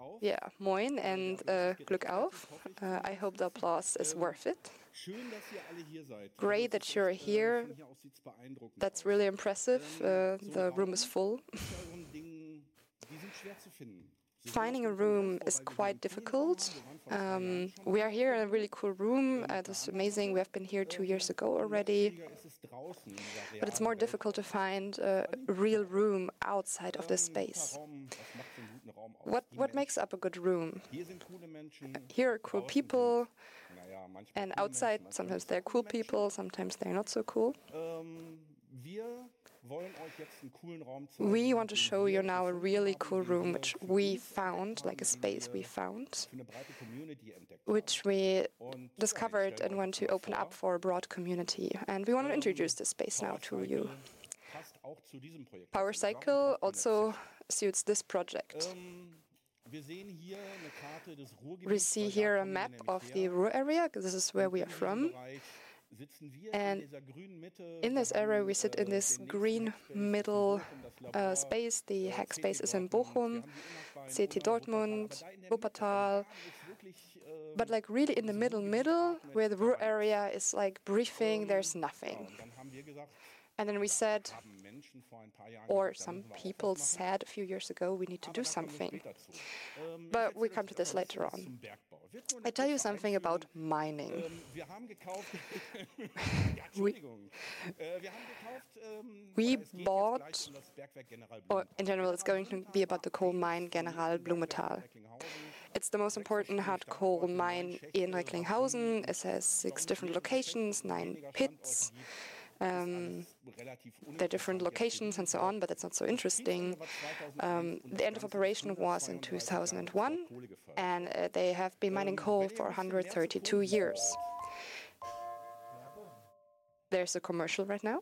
Yeah, moin and Glück auf. I hope the applause is worth it. Great that you're here. That's really impressive. The room is full. Finding a room is quite difficult. We are here in a really cool room. This is amazing. We have been here 2 years ago already. But it's more difficult to find a real room outside of this space. What makes up a good room? Here are cool people. And outside, sometimes they're cool people, sometimes they're not so cool. We want to show you now a really cool room which we found, like a space we found, which we discovered and want to open up for a broad community. And we want to introduce this space now to you. Power Cycle also suits this project. We see here a map of the Ruhr area. This is where we are from. And in this area, we sit in this green middle space. The hack space is in Bochum, CT Dortmund, Wuppertal. But like really in the middle, where the Ruhr area is like breathing, there's nothing. And then we said, or some people said a few years ago, we need to do something. But we come to this later on. I tell you something about mining. We bought, or in general, it's going to be about the coal mine General Blumenthal. It's the most important hard coal mine in Recklinghausen. It has 6 different locations, 9 pits. There are different locations and so on, but that's not so interesting. The end of operation was in 2001, and they have been mining coal for 132 years. There's a commercial right now.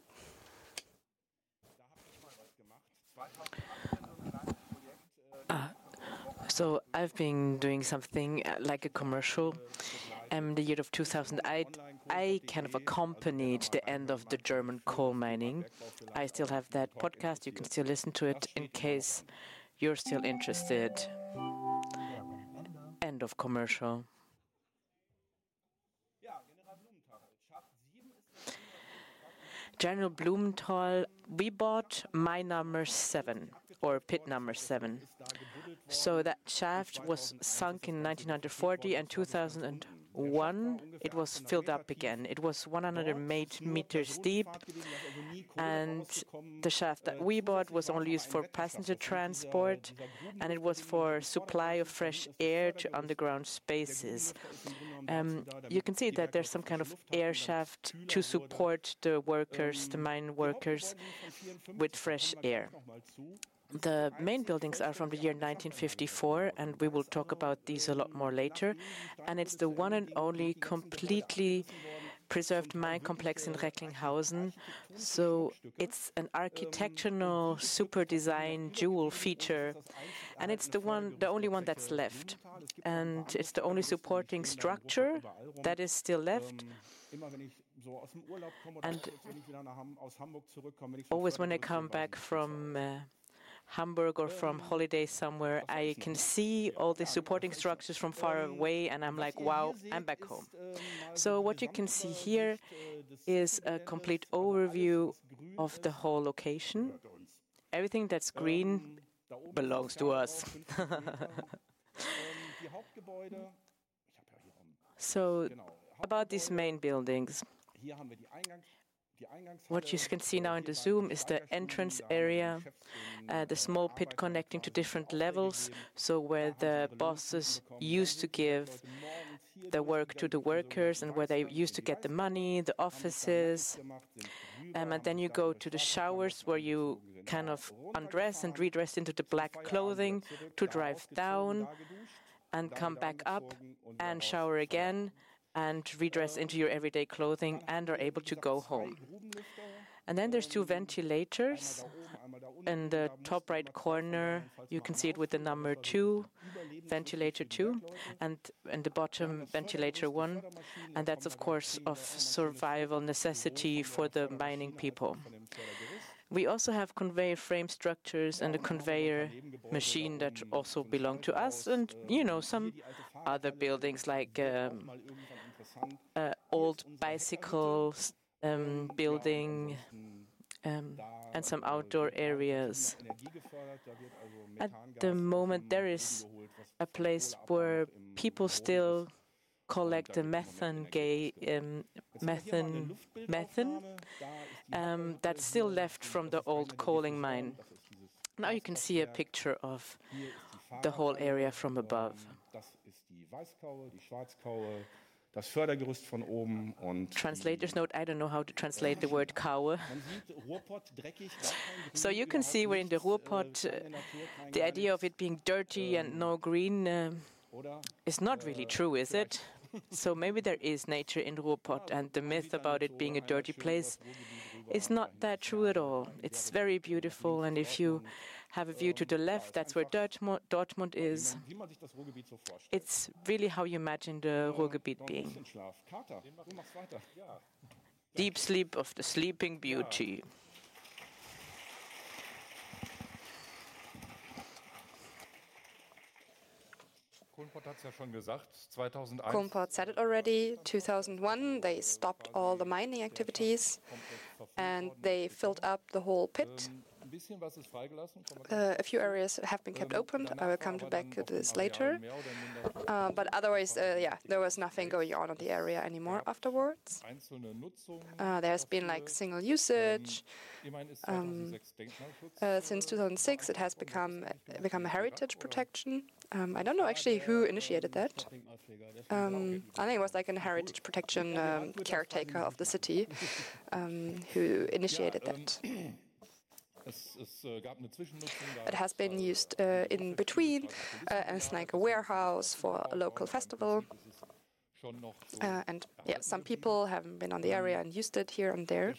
So I've been doing something like a commercial. The year of 2008, I kind of accompanied the end of the German coal mining. I still have that podcast. You can still listen to it in case you're still interested. End of commercial. General Blumenthal, we bought mine number 7, or pit number 7. So that shaft was sunk in 1940 and 2001 it was filled up again. It was 108 meters deep, and the shaft that we bought was only used for passenger transport, and it was for supply of fresh air to underground spaces. You can see that there's some kind of air shaft to support the workers, the mine workers, with fresh air. The main buildings are from the year 1954, and we will talk about these a lot more later. And it's the one and only completely preserved mine complex in Recklinghausen. So it's an architectural super design jewel feature, and it's the only one that's left. And it's the only supporting structure that is still left. And always when I come back from Hamburg or from holiday somewhere, I can see all the supporting structures from far away, and I'm like, wow, I'm back home. So what you can see here is a complete overview of the whole location. Everything that's green belongs to us. So about these main buildings. What you can see now in the zoom is the entrance area, the small pit connecting to different levels, so where the bosses used to give the work to the workers and where they used to get the money, the offices. And then you go to the showers where you kind of undress and redress into the black clothing to drive down and come back up and shower again and redress into your everyday clothing and are able to go home. And then there's 2 ventilators. In the top right corner, you can see it with the number 2, ventilator 2, and in the bottom, ventilator 1. And that's, of course, of survival necessity for the mining people. We also have conveyor frame structures and a conveyor machine that also belong to us, and some other buildings like old bicycles building and some outdoor areas. At the moment, there is a place where people still collect the methane that's still left from the old coaling mine. Now you can see a picture of the whole area from above. Translator's note, I don't know how to translate the word Kaue. So you can see we're in the Ruhrpott. The idea of it being dirty and no green is not really true, is it? So maybe there is nature in Ruhrpott, and the myth about it being a dirty place is not that true at all. It's very beautiful, and if you have a view to the left, that's where Dortmund is. It's really how you imagine the Ruhrgebiet being. Deep sleep of the sleeping beauty. Kohlenpott said it already. 2001, they stopped all the mining activities and they filled up the whole pit. A few areas have been kept open. I will come back to this later. But otherwise, there was nothing going on in the area anymore afterwards. There has been like single usage. Since 2006, it has become a heritage protection. I don't know actually who initiated that. I think it was like a heritage protection caretaker of the city who initiated that. It has been used in between as like a warehouse for a local festival. And some people have been on the area and used it here and there.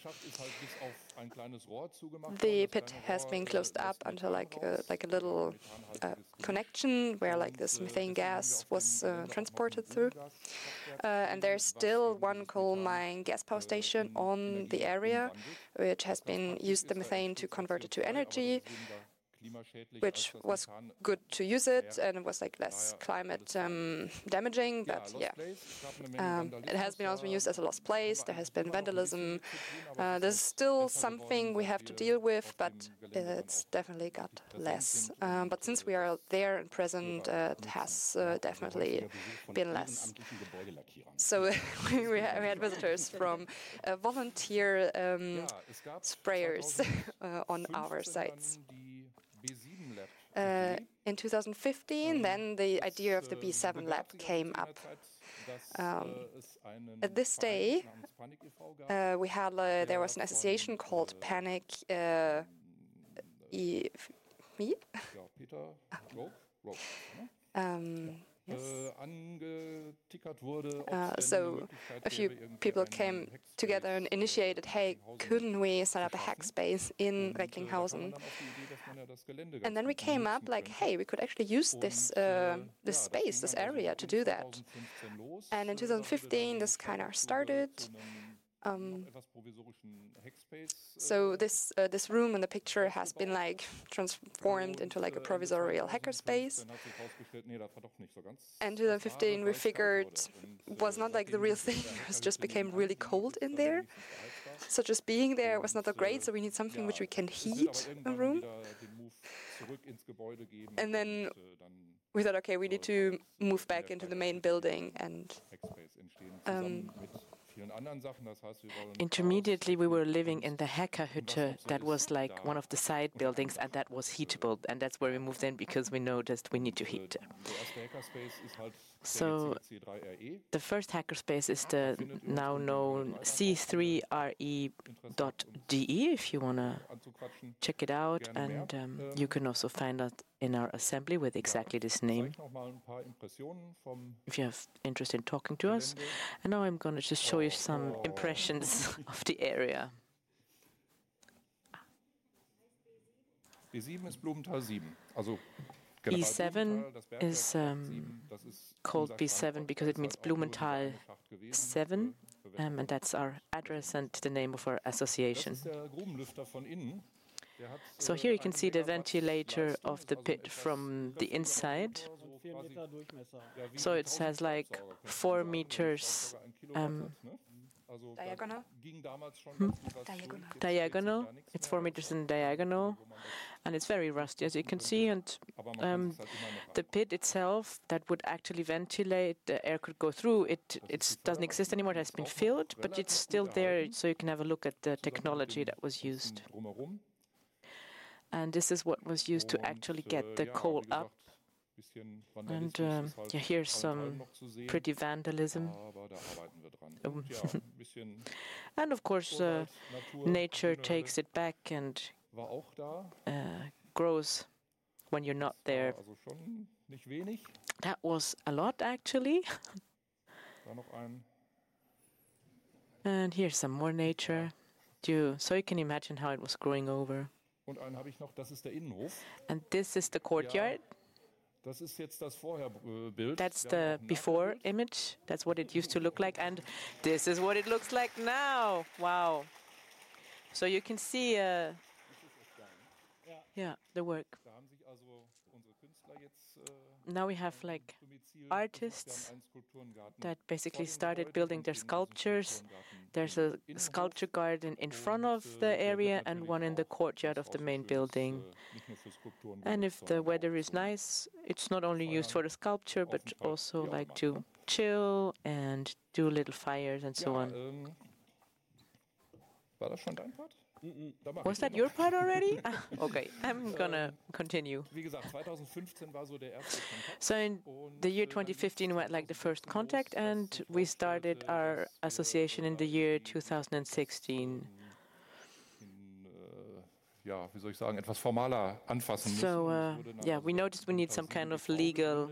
The pit has been closed up until like a little connection where like this methane gas was transported through. And there's still one coal mine gas power station on the area, which has been used the methane to convert it to energy, which was good to use it, and it was like less climate damaging, but it has been also used as a lost place. There has been vandalism. There's still something we have to deal with, but it's definitely got less. But since we are there and present, it has definitely been less. So we had visitors from volunteer sprayers on our sites. In 2015, then the idea of the B7 lab came up. At this day, we had there was an association called Panic E. So a few people came together and initiated, hey, couldn't we set up a hackspace in Recklinghausen? And then we came up like, hey, we could actually use this space, this area to do that. And in 2015, this kind of started. So this room in the picture has been like transformed into like a provisorial hackerspace. And in 2015 we figured it was not like the real thing, it just became really cold in there. So just being there was not that great, so we need something which we can heat a room. And then we thought, okay, we need to move back into the main building and intermediately, we were living in the Hackerhütte that was like one of the side buildings, and that was heatable, and that's where we moved in because we noticed we need to heat. So the first hackerspace is the now known C3RE.de, if you want to check it out, and you can also find that in our assembly with exactly this name, if you have interest in talking to us. And now I'm going to just show you some impressions of the area. E7 is called B7 because it means Blumenthal 7, and that's our address and the name of our association. So here you can see the ventilator of the pit from the inside. So it has like 4 meters diagonal. Diagonal. It's 4 meters in diagonal, and it's very rusty, as you can see. And the pit itself, that would actually ventilate, the air could go through. It doesn't exist anymore. It has been filled, but it's still there, so you can have a look at the technology that was used. And this is what was used to actually get the coal up. And yeah, here's some pretty vandalism. And of course, nature takes it back and grows when you're not there. That was a lot, actually. And here's some more nature, so you can imagine how it was growing over. And this is the courtyard. That's the before image. That's what it used to look like. And this is what it looks like now. Wow. So you can see, yeah, the work. Now we have like artists that basically started building their sculptures. There's a sculpture garden in front of the area and one in the courtyard of the main building. And if the weather is nice, it's not only used for the sculpture, but also like to chill and do little fires and so on. Was that your part already? Okay, I'm gonna continue. So in the year 2015, we had like the first contact, and we started our association in the year 2016. So yeah, we noticed we need some kind of legal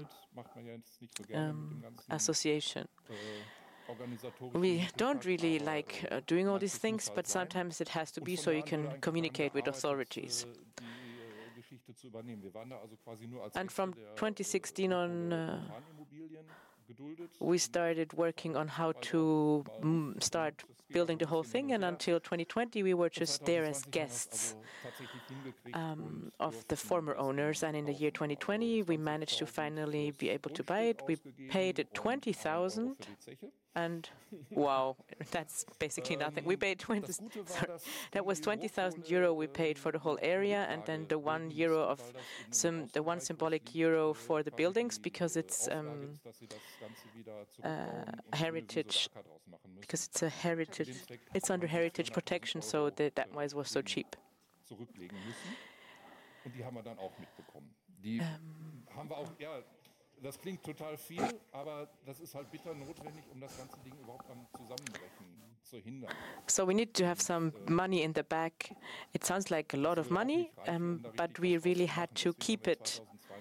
association. We don't really like doing all these things, but sometimes it has to be so you can communicate with authorities. And from 2016 on, we started working on how to start building the whole thing, and until 2020 we were just there as guests of the former owners. And in the year 2020 we managed to finally be able to buy it. We paid 20,000. And wow, that's basically nothing. We paid that was 20,000 euro we paid for the whole area, and then the one symbolic euro for the buildings, because it's heritage, because it's a heritage, it's under heritage protection, so that why it was so cheap. Das klingt total viel, aber das ist halt bitter notwendig, das ganze Ding überhaupt am Zusammenbrechen zu hindern. So we need to have some money in the back. It sounds like a lot of money, but we really had to keep it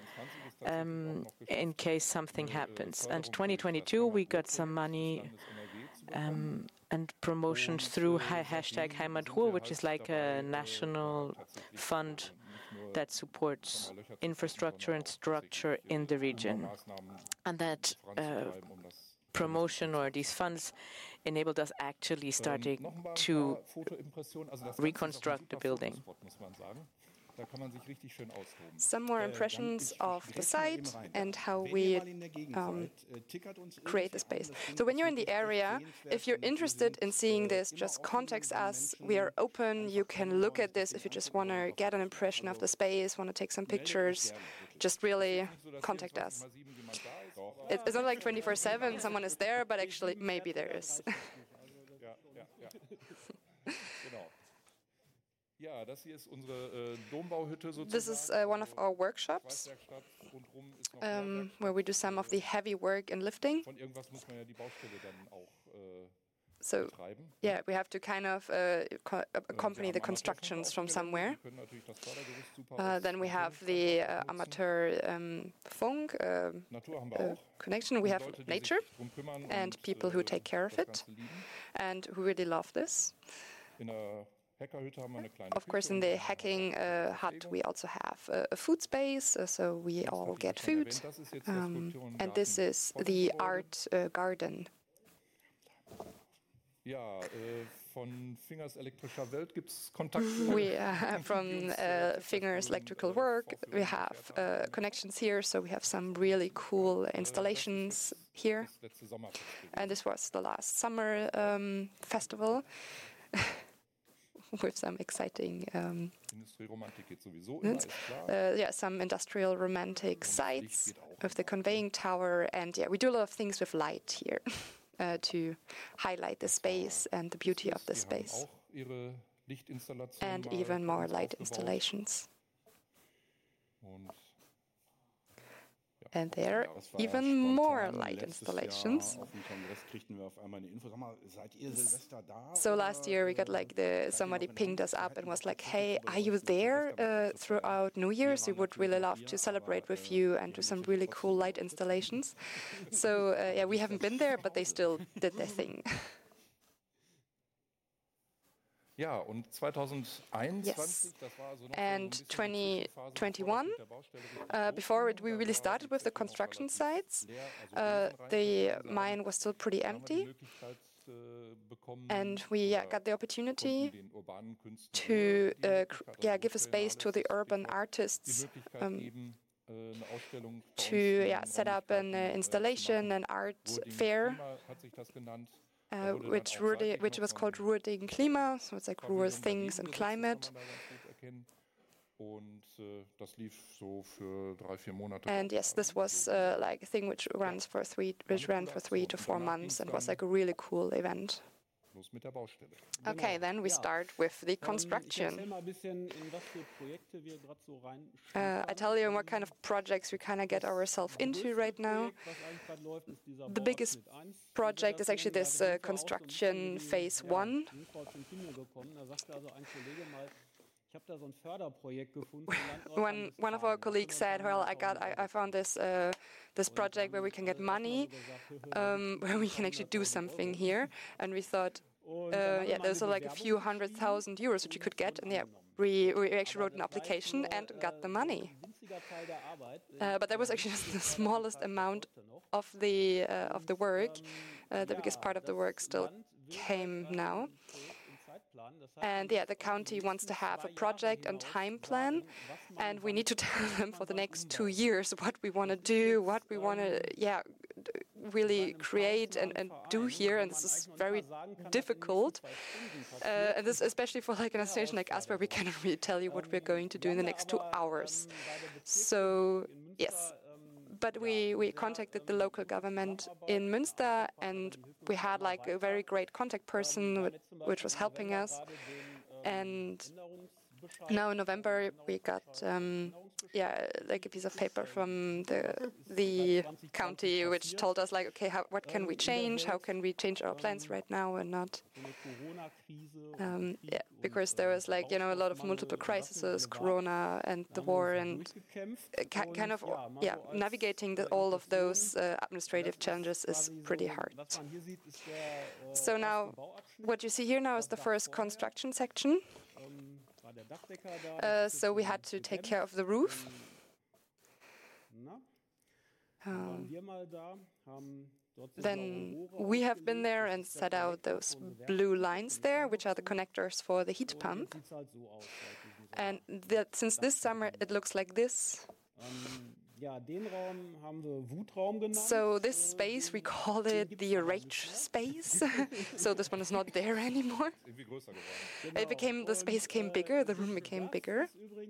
in case something happens. And 2022 we got some money and promotions through #Heimatruhe, which is like a national fund that supports infrastructure and structure in the region. And that promotion or these funds enabled us actually starting to reconstruct the building. Some more impressions of the site and how we create the space. So when you're in the area, if you're interested in seeing this, just contact us. We are open. You can look at this if you just want to get an impression of the space, want to take some pictures. Just really contact us. It's not like 24/7, someone is there, but actually maybe there is. This is one of our workshops where we do some of the heavy work in lifting. So, yeah, we have to kind of accompany the constructions from somewhere. Then we have the amateur funk connection. We have nature and people who take care of it and who really love this. Of course, in the hacking hut, we also have a food space, so we all get food. And this is the art garden. von Fingers elektrischer Welt gibt's Kontakte. We from Fingers Electrical Work, we have connections here, so we have some really cool installations here. And this was the last summer festival with some exciting, some industrial romantic sites with the conveying tower, and we do a lot of things with light here. To highlight the space and the beauty of the space. And even more light installations. And there are even more light installations. So last year we got like somebody pinged us up and was like, hey, are you there throughout New Year's? We would really love to celebrate with you and do some really cool light installations. So we haven't been there, but they still did their thing. Ja, und 2021, yes. And 2021, before we really started with the construction sites, the mine was still pretty empty. And we got the opportunity to give a space to the urban artists to set up an installation, an art fair. Which was called Ruhr Ding Klima, so it's like Ruhr Things and Climate. And yes, this was like a thing which ran for 3 to 4 months and was like a really cool event. Okay, then we start with the construction. I tell you what kind of projects we kind of get ourselves into right now. The biggest project is actually this construction phase 1. One of our colleagues said, "Well, I found this this project where we can get money, where we can actually do something here." And we thought, there's like a few €100,000 that you could get, and we actually wrote an application and got the money. But that was actually just the smallest amount of the work. The biggest part of the work still came now. And the county wants to have a project and time plan, and we need to tell them for the next 2 years what we want to do, what we want to really create and do here, and this is very difficult. And this especially for like an association like us, where we cannot really tell you what we're going to do in the next 2 hours. So yes. But we contacted the local government in Münster, and we had like a very great contact person which was helping us. And now in November we got like a piece of paper from the county which told us like, okay, what can we change? How can we change our plans right now and not? Because there was like a lot of multiple crises, Corona and the war, and kind of navigating all of those administrative challenges is pretty hard. So now what you see here now is the first construction section. So we had to take care of the roof. Then we have been there and set out those blue lines there, which are the connectors for the heat pump. And since this summer it looks like this. So this space, we call it the rage space. So this one is not there anymore. The space became bigger, the room became bigger.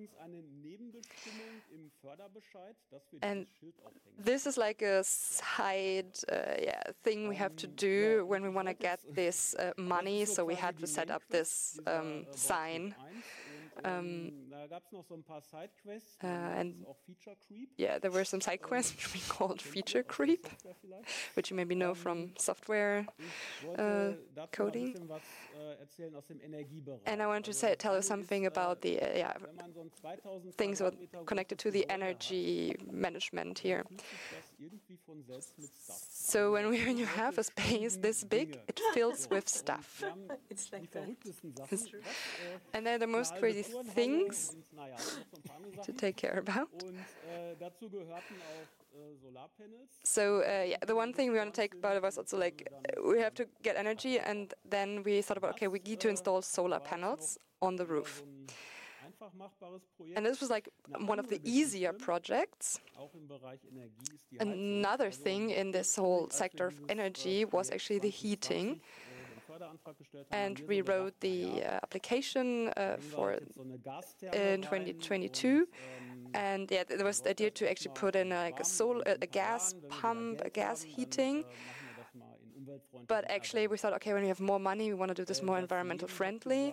And this is like a side thing we have to do when we want to get this money. So we had to set up this sign. And there were some side quests which we called feature creep, which you maybe know from software coding. And I want to tell you something about the things connected to the energy management here. So when you have a space this big, it fills with stuff. It's like that. And they're the most crazy things to take care about. So yeah, the one thing we want to take about was also like we have to get energy, and then we thought about, okay, we need to install solar panels on the roof. And this was like one of the easier projects. Another thing in this whole sector of energy was actually the heating. And we wrote the application for in 2022. And yeah, there was the idea to actually put in like a gas pump, a gas heating. But actually we thought, okay, when we have more money, we want to do this more environmental friendly.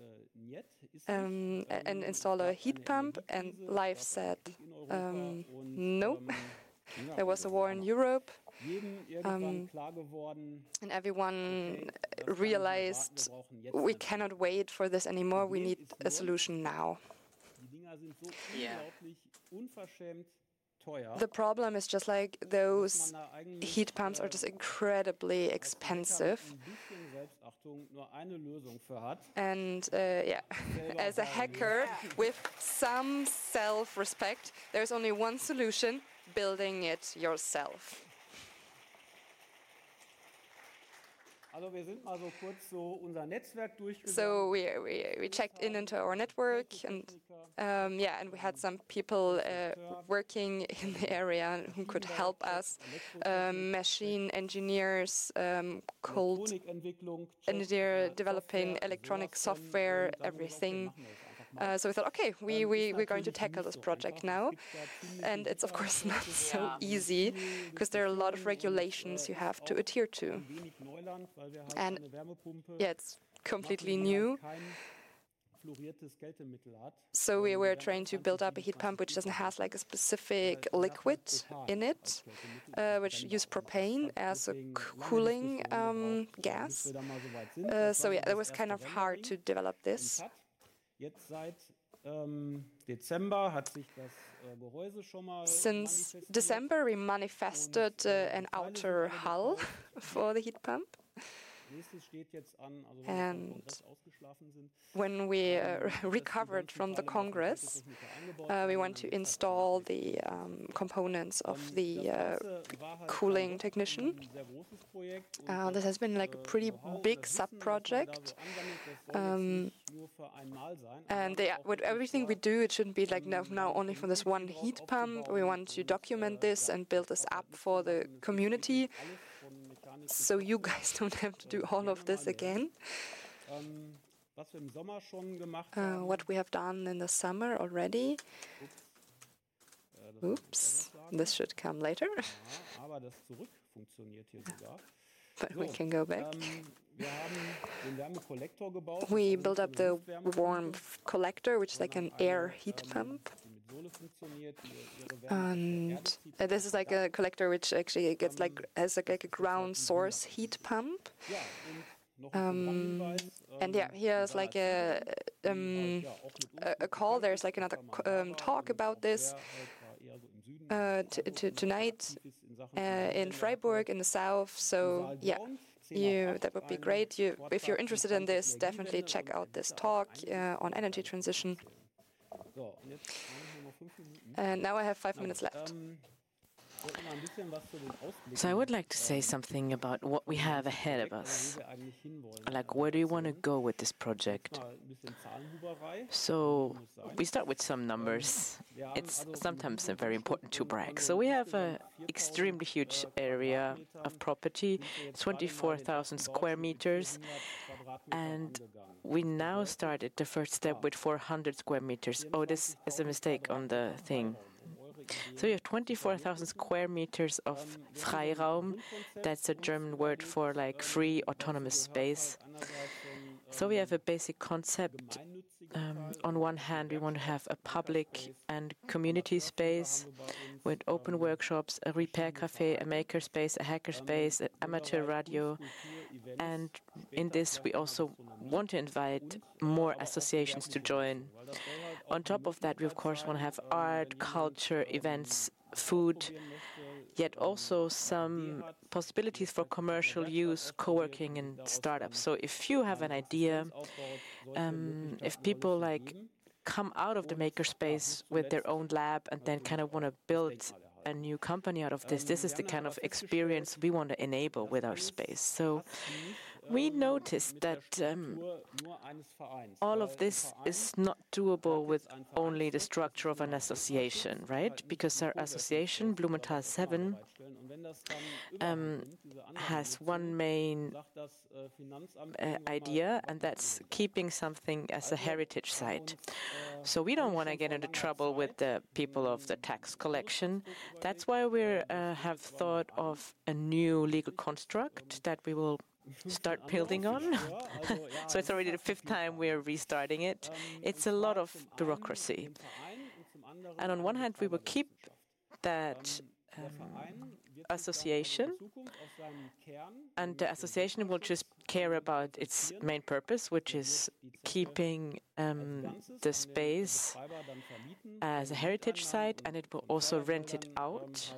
And install a heat pump, and Life said no. There was a war in Europe, and everyone realized we cannot wait for this anymore, we need a solution now. Yeah. The problem is just like those heat pumps are just incredibly expensive. And yeah, as a hacker with some self-respect, there's only one solution: building it yourself. So we checked into our network, and yeah, and we had some people working in the area who could help us, machine engineers, code engineer, developing electronic software, everything. So we thought, okay, we're going to tackle this project now. And it's, of course, not so easy, because there are a lot of regulations you have to adhere to. And yeah, it's completely new. So we were trying to build up a heat pump which doesn't have like a specific liquid in it, which use propane as a cooling gas. So yeah, it was kind of hard to develop this. Since December, we manifested an outer hull for the heat pump. And when we recovered from the Congress, we want to install the components of the cooling technician. This has been like a pretty big sub-project. And with everything we do, it shouldn't be like now only for this one heat pump. We want to document this and build this up for the community, so you guys don't have to do all of this again. What we have done in the summer already. Oops, this should come later. But we can go back. We built up the warmth collector, which is like an air heat pump. And this is like a collector which actually gets has like a ground source heat pump. And yeah, here's like a call. There's like another talk about this tonight in Freiburg in the south. So yeah, that would be great. If you're interested in this, definitely check out this talk on energy transition. And now I have 5 minutes left. So I would like to say something about what we have ahead of us. Like, where do you want to go with this project? So we start with some numbers. It's sometimes very important to brag. So we have an extremely huge area of property, 24,000 square meters, and we now started the first step with 400 square meters. Oh, this is a mistake on the thing. So you have 24,000 square meters of Freiraum. That's a German word for like free autonomous space. So we have a basic concept. On one hand, we want to have a public and community space with open workshops, a repair cafe, a maker space, a hacker space, an amateur radio. And in this, we also want to invite more associations to join. On top of that, we of course want to have art, culture, events food, yet also some possibilities for commercial use, co-working and startups. So if you have an idea, if people like come out of the makerspace with their own lab and then kind of want to build a new company out of this is the kind of experience we want to enable with our space. So we noticed that all of this is not doable with only the structure of an association, right? Because our association, Blumenthal 7, has one main idea, and that's keeping something as a heritage site. So we don't want to get into trouble with the people of the tax collection. That's why we have thought of a new legal construct that we will start building on. So it's already the 5th time we're restarting it. It's a lot of bureaucracy. And on one hand, we will keep that association, and the association will just care about its main purpose, which is keeping the space as a heritage site, and it will also rent it out.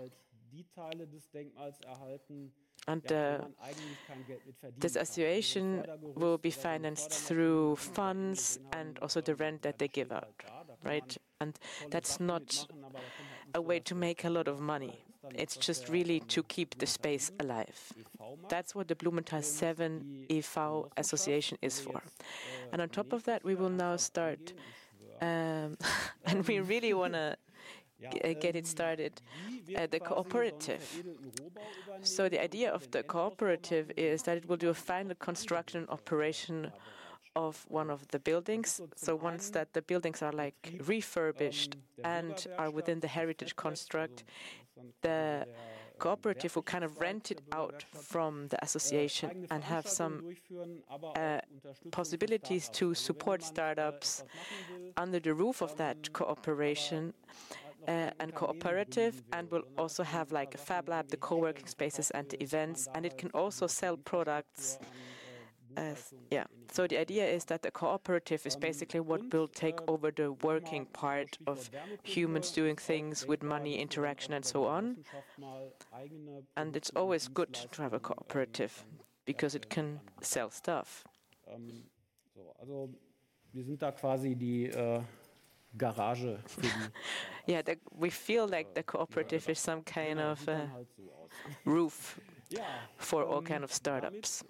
And this association will be financed through funds and also the rent that they give out, right? And that's not a way to make a lot of money. It's just really to keep the space alive. That's what the Blumenthal 7 e.V. association is for. And on top of that, we will now start, and we really want to get it started, the cooperative. So the idea of the cooperative is that it will do a final construction operation of one of the buildings. So once that the buildings are like refurbished and are within the heritage construct, the cooperative will kind of rent it out from the association and have some possibilities to support startups under the roof of that cooperation and cooperative, and will also have like a fab lab, the co-working spaces and the events, and it can also sell products. So the idea is that the cooperative is basically what will take over the working part of humans doing things with money, interaction, and so on. And it's always good to have a cooperative because it can sell stuff. Yeah, we feel like the cooperative is some kind of roof for all kind of startups.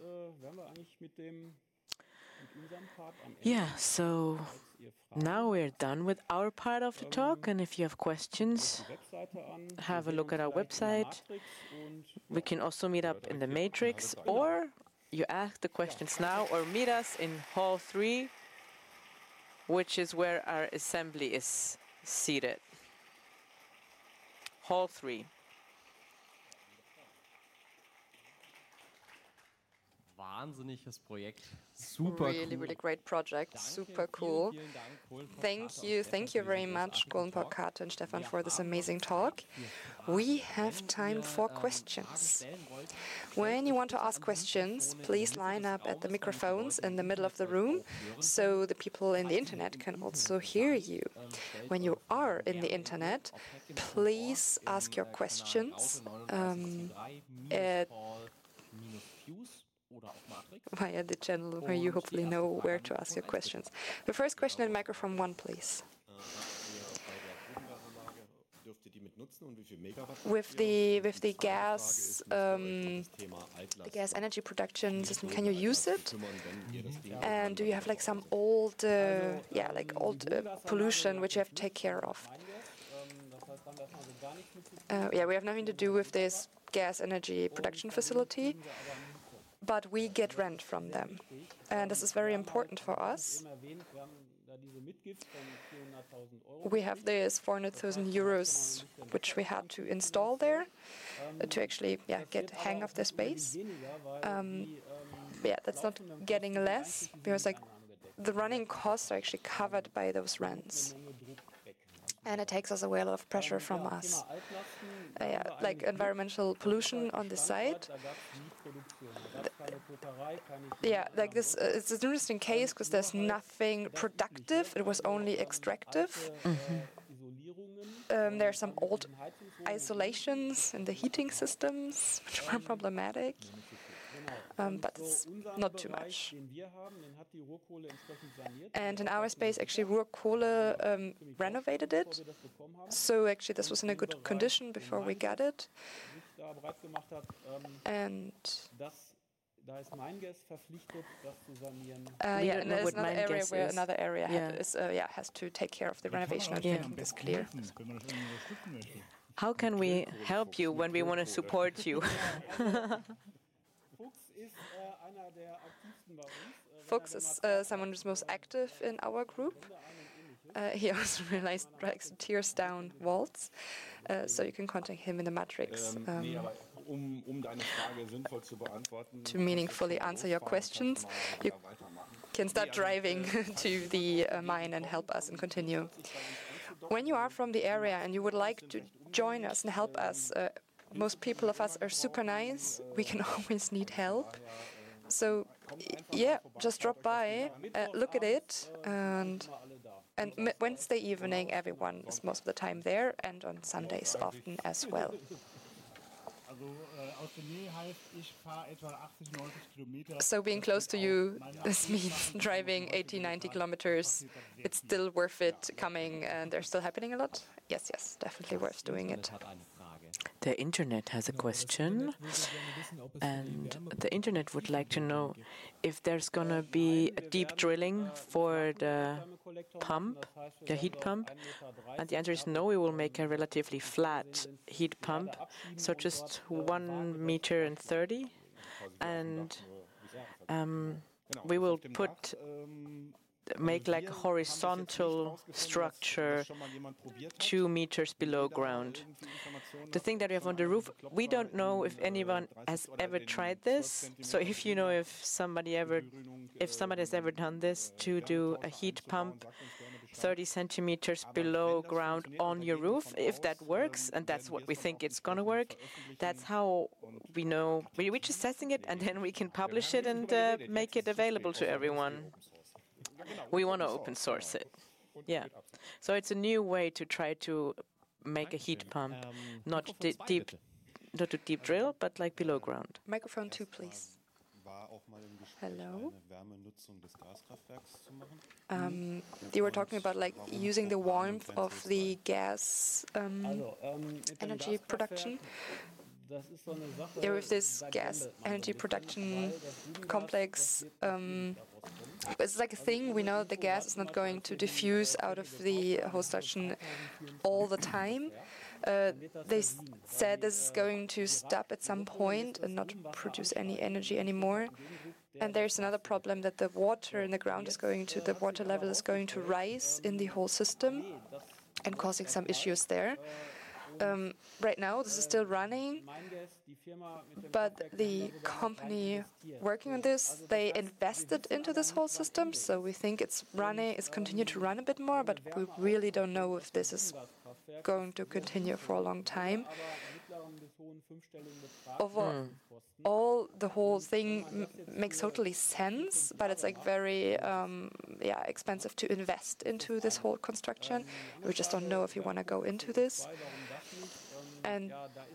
Yeah, so now we're done with our part of the talk, and if you have questions, have a look at our website. We can also meet up in the Matrix, or you ask the questions now, or meet us in Hall 3, which is where our assembly is seated. Hall 3. Wahnsinniges Projekt. Super really, really great project. Super cool. Thank you very much, Goldenpaul, Kate, and Stefan, for this amazing talk. We have time for questions. When you want to ask questions, please line up at the microphones in the middle of the room so the people in the internet can also hear you. When you are in the internet, please ask your questions via the channel where you hopefully know where to ask your questions. The first question in microphone 1, please. With the gas energy production system, can you use it? And do you have like some old pollution which you have to take care of? We have nothing to do with this gas energy production facility, but we get rent from them. And this is very important for us. We have this 400,000 euros which we had to install there to actually get hang of the space. That's not getting less because like the running costs are actually covered by those rents. And it takes us away a lot of pressure from us. Like environmental pollution on the site. Like this, it's an interesting case because there's nothing productive. It was only extractive. there are some old isolations in the heating systems, which are problematic, but it's not too much. And in our space, actually, Ruhrkohle renovated it. So actually, this was in a good condition before we got it. And yeah, and there's another area where another area has to take care of the renovation and making this clear. How can we help you when we want to support you? Fuchs is someone who's most active in our group. He also realized likes to tears down walls, so you can contact him in the matrix to meaningfully answer your questions. You can start driving to the mine and help us and continue. When you are from the area and you would like to join us and help us, most people of us are super nice. We can always need help. So, yeah, just drop by, look at it, and Wednesday evening, everyone is most of the time there, and on Sundays often as well. So being close to you, this means driving 80-90 kilometers. It's still worth it coming, and they're still happening a lot? Yes, definitely worth doing it. The internet has a question, and the internet would like to know if there's going to be a deep drilling for the pump, the heat pump. And the answer is no, we will make a relatively flat heat pump, so just 1.30 meters, and we will make like a horizontal structure 2 meters below ground. The thing that we have on the roof, we don't know if anyone has ever tried this. So if you know if somebody has ever done this, to do a heat pump 30 centimeters below ground on your roof, if that works, and that's what we think it's going to work, that's how we know. We're just testing it, and then we can publish it and make it available to everyone. We want to open source it. Yeah. So it's a new way to try to make a heat pump, not a deep drill, but like below ground. Microphone 2, please. Hello. You were talking about like using the warmth of the gas energy production. Yeah, with this gas energy production complex, it's like a thing. We know the gas is not going to diffuse out of the whole station all the time. They said this is going to stop at some point and not produce any energy anymore. And there's another problem that the water in the ground the water level is going to rise in the whole system and causing some issues there. Right now, this is still running, but the company working on this, they invested into this whole system, so we think it's continued to run a bit more, but we really don't know if this is going to continue for a long time. Overall, the whole thing makes totally sense, but it's like very expensive to invest into this whole construction. We just don't know if you want to go into this. And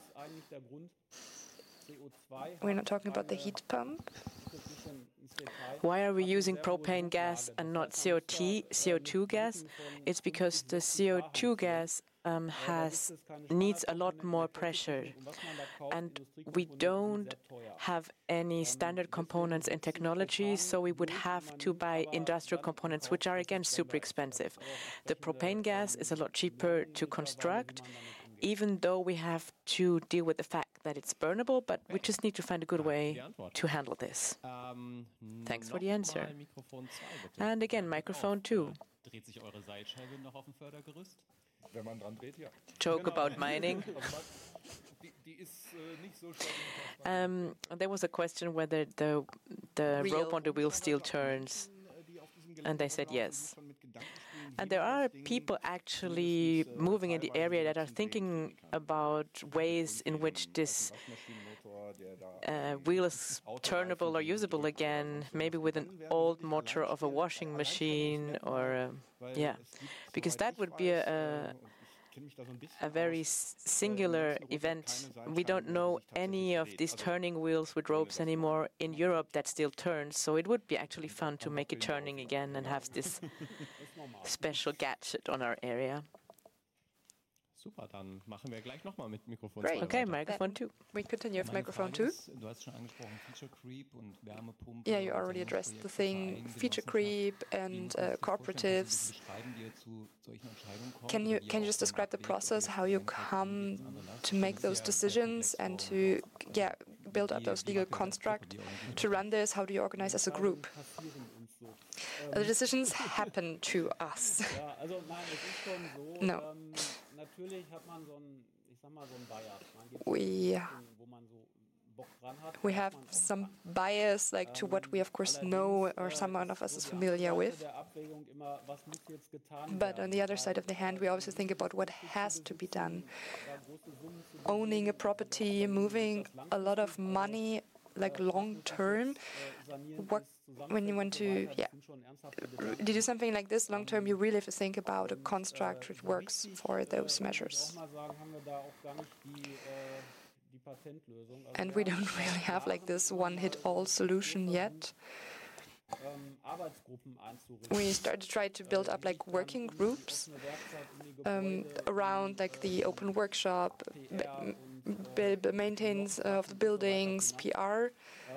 we're not talking about the heat pump. Why are we using propane gas and not CO2 gas? It's because the CO2 gas needs a lot more pressure, and we don't have any standard components in technology, so we would have to buy industrial components, which are again super expensive. The propane gas is a lot cheaper to construct, even though we have to deal with the fact that it's burnable, but we just need to find a good way to handle this. Thanks for the answer. And again, microphone 2. Joke about mining. There was a question whether the rope on the wheel still turns, and they said yes. And there are people actually moving in the area that are thinking about ways in which this wheel is turnable or usable again, maybe with an old motor of a washing machine, or because that would be a a very singular event. We don't know any of these turning wheels with ropes anymore in Europe that still turns, so it would be actually fun to make it turning again and have this special gadget on our area. Super, dann machen wir gleich nochmal mit Mikrofon Great. 2 Okay, weiter. microphone 2. We continue with Meine microphone Frage 2. ist, du hast schon angesprochen, Feature Creep und Wärmepumpe. Yeah, you already addressed the thing, feature creep and cooperatives. Can you just describe the process, how you come to make those decisions and to build up those legal construct to run this? How do you organize as a group? The decisions happen to us. Ja, also nein, es ist schon so. No. Natürlich hat man so ein, ich sag mal, so ein Bias. Man geht We wo man so Bock dran hat. we have some bias, like to what we of course know or someone of us is familiar with. Der Abwägung immer, was muss jetzt getan But on the other side of the hand, we also think about what has to be done. Owning a property, moving a lot of money, like long term. What, when you want to, to do something like this long term, you really have to think about a construct which works for those measures. And we don't really have like this one-hit-all solution yet. We started to try to build up like working groups around like the open workshop, maintenance of the buildings, PR.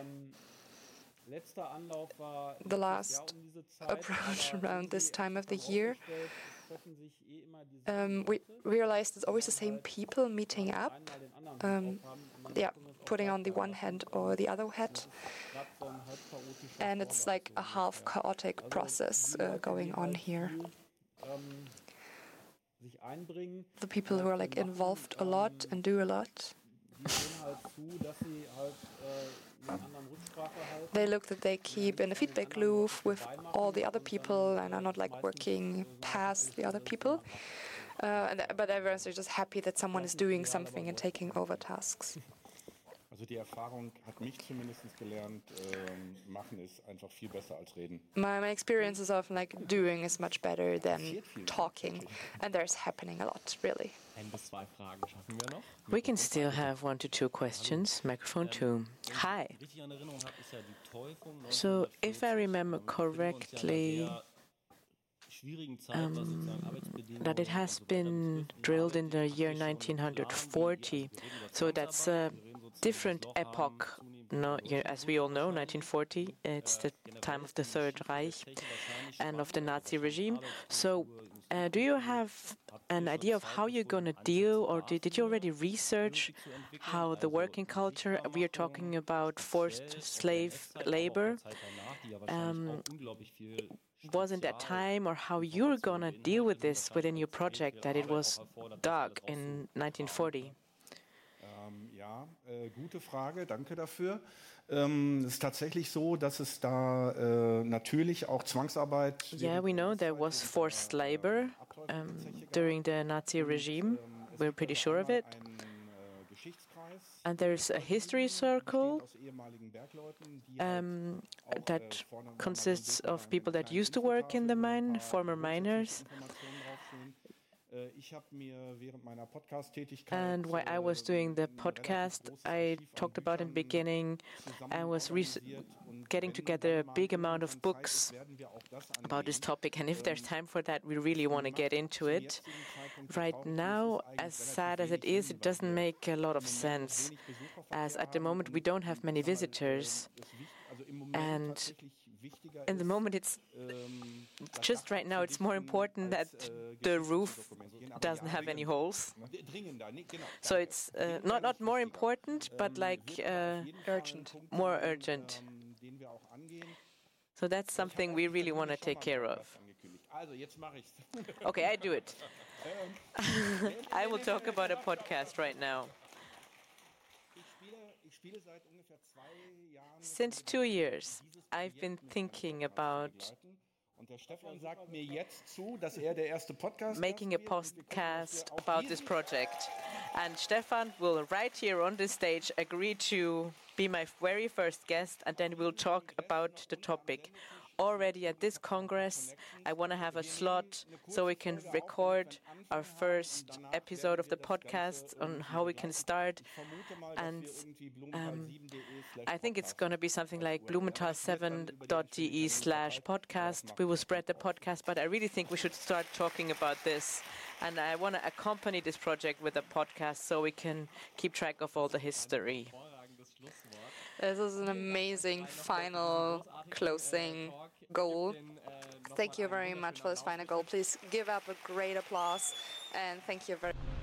The last approach around this time of the year, we realized it's always the same people meeting up, putting on the one hand or the other hat, and it's like a half chaotic process going on here. The people who are like involved a lot and do a lot, they look that they keep in a feedback loop with all the other people and are not like working past the other people. But everyone's just happy that someone is doing something and taking over tasks. Also die Erfahrung hat mich zumindest gelernt, machen ist einfach viel besser als reden. My experience is often like doing is much better than talking, and there's happening a lot, really. Ein bis zwei Fragen schaffen wir noch. We can still have 1 to 2 questions. Microphone 2. Hi. So, if I remember correctly, that it has been drilled in the year 1940, so that's a different epoch. No, as we all know, 1940, it's the time of the Third Reich and of the Nazi regime. So, do you have an idea of how you're going to deal, or did you already research how the working culture, we are talking about forced slave labor, was in that time, or how you're going to deal with this within your project that it was dug in 1940? Gute Frage, danke dafür. Es ist tatsächlich so, dass es da natürlich auch Zwangsarbeit. Yeah, we know there was forced labor during the Nazi regime. We're pretty sure of it. And there's a history circle that consists of people that used to work in the mine, former miners. And while I was doing the podcast, I talked about in the beginning, I was getting together a big amount of books about this topic. And if there's time for that, we really want to get into it. Right now, as sad as it is, it doesn't make a lot of sense, as at the moment we don't have many visitors. And in the moment, it's just right now, it's more important that the roof doesn't have any holes. So it's not more important, but like urgent, more urgent. So that's something we really want to take care of. Okay, I do it. I will talk about a podcast right now. Since 2 years, I've been thinking about making a podcast about this project. And Stefan will, right here on this stage, agree to be my very first guest, and then we'll talk about the topic. already at this Congress. I want to have a slot so we can record our first episode of the podcast on how we can start. And I think it's going to be something like blumenthal7.de/podcast. We will spread the podcast, but I really think we should start talking about this. And I want to accompany this project with a podcast so we can keep track of all the history. This is an amazing final closing goal. Thank you very much for this final goal. Please give up a great applause, and thank you very much.